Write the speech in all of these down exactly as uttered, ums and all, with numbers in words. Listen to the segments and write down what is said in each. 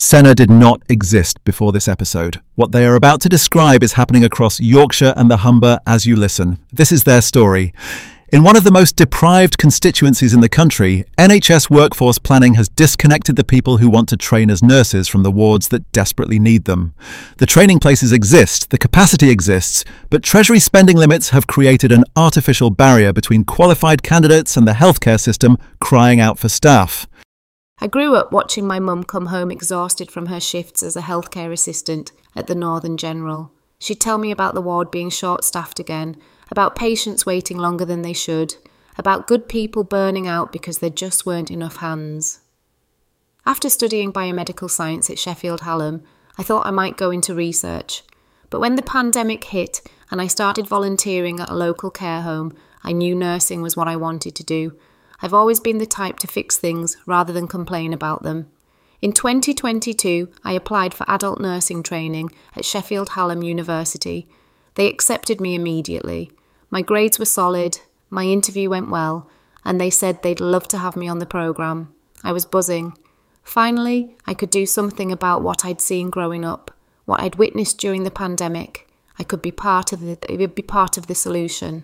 Senna did not exist before this episode. What they are about to describe is happening across Yorkshire and the Humber as you listen. This is their story. In one of the most deprived constituencies in the country, N H S workforce planning has disconnected the people who want to train as nurses from the wards that desperately need them. The training places exist, the capacity exists, but Treasury spending limits have created an artificial barrier between qualified candidates and the healthcare system crying out for staff. I grew up watching my mum come home exhausted from her shifts as a healthcare assistant at the Northern General. She'd tell me about the ward being short-staffed again, about patients waiting longer than they should, about good people burning out because there just weren't enough hands. After studying biomedical science at Sheffield Hallam, I thought I might go into research. But when the pandemic hit and I started volunteering at a local care home, I knew nursing was what I wanted to do. I've always been the type to fix things rather than complain about them. In twenty twenty-two, I applied for adult nursing training at Sheffield Hallam University. They accepted me immediately. My grades were solid, my interview went well, and they said they'd love to have me on the programme. I was buzzing. Finally, I could do something about what I'd seen growing up, what I'd witnessed during the pandemic. I could be part of the, it would be part of the solution.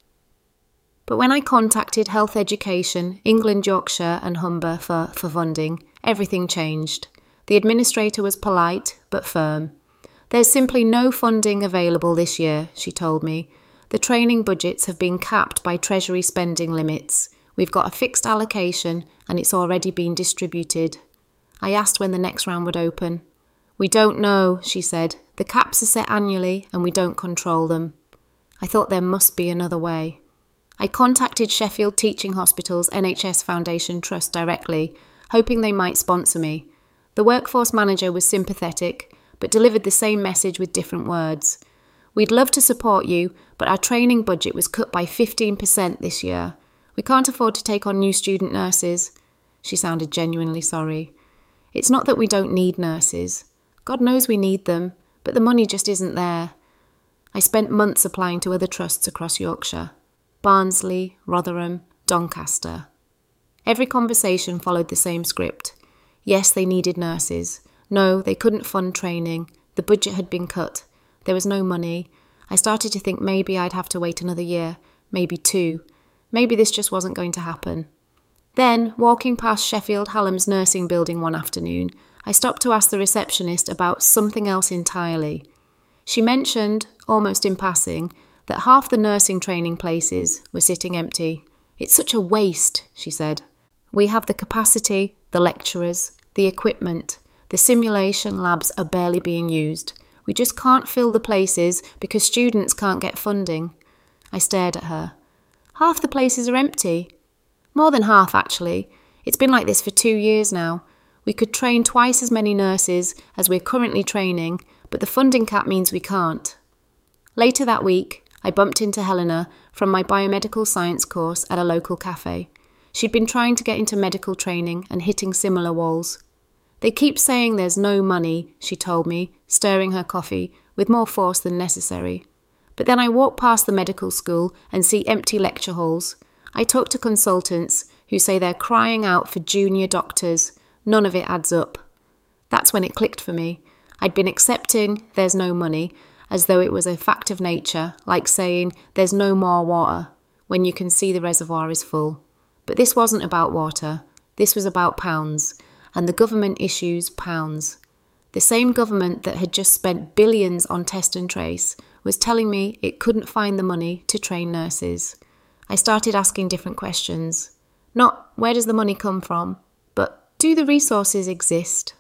But when I contacted Health Education, England, Yorkshire and Humber for, for funding, everything changed. The administrator was polite but firm. There's simply no funding available this year, she told me. The training budgets have been capped by Treasury spending limits. We've got a fixed allocation and it's already been distributed. I asked when the next round would open. We don't know, she said. The caps are set annually and we don't control them. I thought there must be another way. I contacted Sheffield Teaching Hospital's N H S Foundation Trust directly, hoping they might sponsor me. The workforce manager was sympathetic, but delivered the same message with different words. We'd love to support you, but our training budget was cut by fifteen percent this year. We can't afford to take on new student nurses. She sounded genuinely sorry. It's not that we don't need nurses. God knows we need them, but the money just isn't there. I spent months applying to other trusts across Yorkshire. Barnsley, Rotherham, Doncaster. Every conversation followed the same script. Yes, they needed nurses. No, they couldn't fund training. The budget had been cut. There was no money. I started to think maybe I'd have to wait another year, maybe two. Maybe this just wasn't going to happen. Then, walking past Sheffield Hallam's nursing building one afternoon, I stopped to ask the receptionist about something else entirely. She mentioned, almost in passing, that half the nursing training places were sitting empty. It's such a waste, she said. We have the capacity, the lecturers, the equipment. The simulation labs are barely being used. We just can't fill the places because students can't get funding. I stared at her. Half the places are empty. More than half, actually. It's been like this for two years now. We could train twice as many nurses as we're currently training, but the funding cap means we can't. Later that week, I bumped into Helena from my biomedical science course at a local cafe. She'd been trying to get into medical training and hitting similar walls. They keep saying there's no money, she told me, stirring her coffee with more force than necessary. But then I walk past the medical school and see empty lecture halls. I talk to consultants who say they're crying out for junior doctors. None of it adds up. That's when it clicked for me. I'd been accepting there's no money, as though it was a fact of nature, like saying there's no more water, when you can see the reservoir is full. But this wasn't about water. This was about pounds, and the government issues pounds. The same government that had just spent billions on test and trace was telling me it couldn't find the money to train nurses. I started asking different questions. Not where does the money come from, but do the resources exist?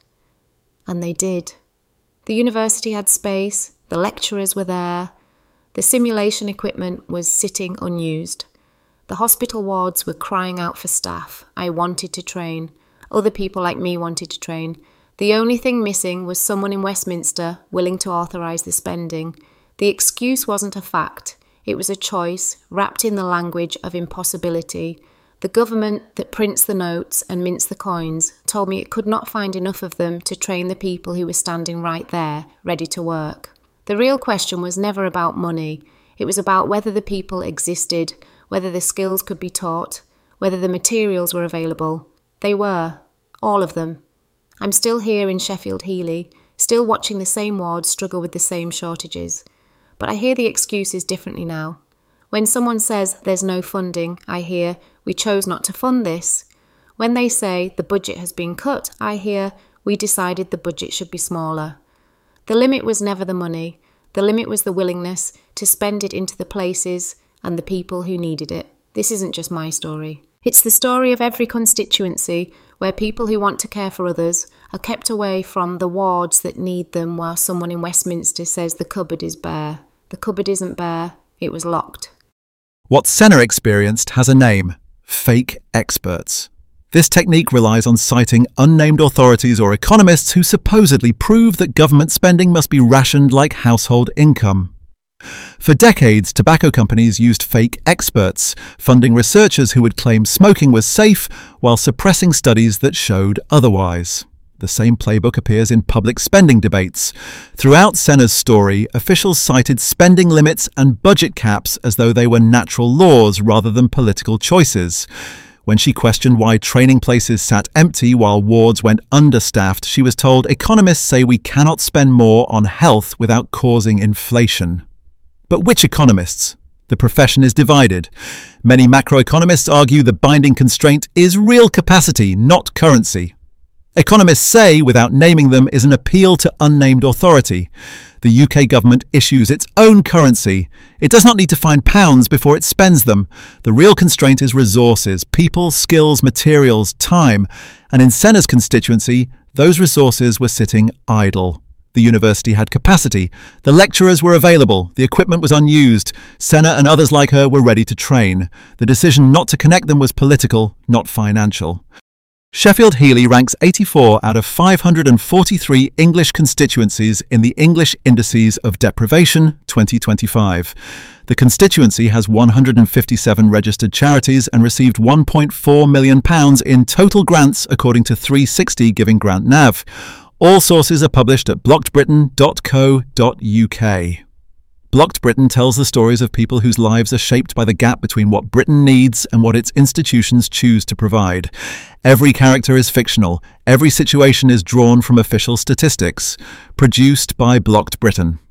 And they did. The university had space. The lecturers were there. The simulation equipment was sitting unused. The hospital wards were crying out for staff. I wanted to train. Other people like me wanted to train. The only thing missing was someone in Westminster willing to authorise the spending. The excuse wasn't a fact. It was a choice wrapped in the language of impossibility. The government that prints the notes and mints the coins told me it could not find enough of them to train the people who were standing right there, ready to work. The real question was never about money. It was about whether the people existed, whether the skills could be taught, whether the materials were available. They were. All of them. I'm still here in Sheffield Heeley, still watching the same wards struggle with the same shortages. But I hear the excuses differently now. When someone says there's no funding, I hear, we chose not to fund this. When they say the budget has been cut, I hear, we decided the budget should be smaller. The limit was never the money. The limit was the willingness to spend it into the places and the people who needed it. This isn't just my story. It's the story of every constituency where people who want to care for others are kept away from the wards that need them while someone in Westminster says the cupboard is bare. The cupboard isn't bare, it was locked. What Senna experienced has a name: fake experts. This technique relies on citing unnamed authorities or economists who supposedly prove that government spending must be rationed like household income. For decades, tobacco companies used fake experts, funding researchers who would claim smoking was safe while suppressing studies that showed otherwise. The same playbook appears in public spending debates. Throughout Senna's story, officials cited spending limits and budget caps as though they were natural laws rather than political choices. When she questioned why training places sat empty while wards went understaffed, she was told economists say we cannot spend more on health without causing inflation. But which economists? The profession is divided. Many macroeconomists argue the binding constraint is real capacity, not currency. Economists say, without naming them, is an appeal to unnamed authority. The U K government issues its own currency. It does not need to find pounds before it spends them. The real constraint is resources, people, skills, materials, time. And in Senna's constituency, those resources were sitting idle. The university had capacity. The lecturers were available. The equipment was unused. Senna and others like her were ready to train. The decision not to connect them was political, not financial. Sheffield Heeley ranks eighty-four out of five hundred forty-three English constituencies in the English Indices of Deprivation twenty twenty-five. The constituency has one hundred fifty-seven registered charities and received one point four million pounds in total grants according to three sixty Giving Grant Nav. All sources are published at blocked britain dot co dot U K. Blocked Britain tells the stories of people whose lives are shaped by the gap between what Britain needs and what its institutions choose to provide. Every character is fictional. Every situation is drawn from official statistics. Produced by Blocked Britain.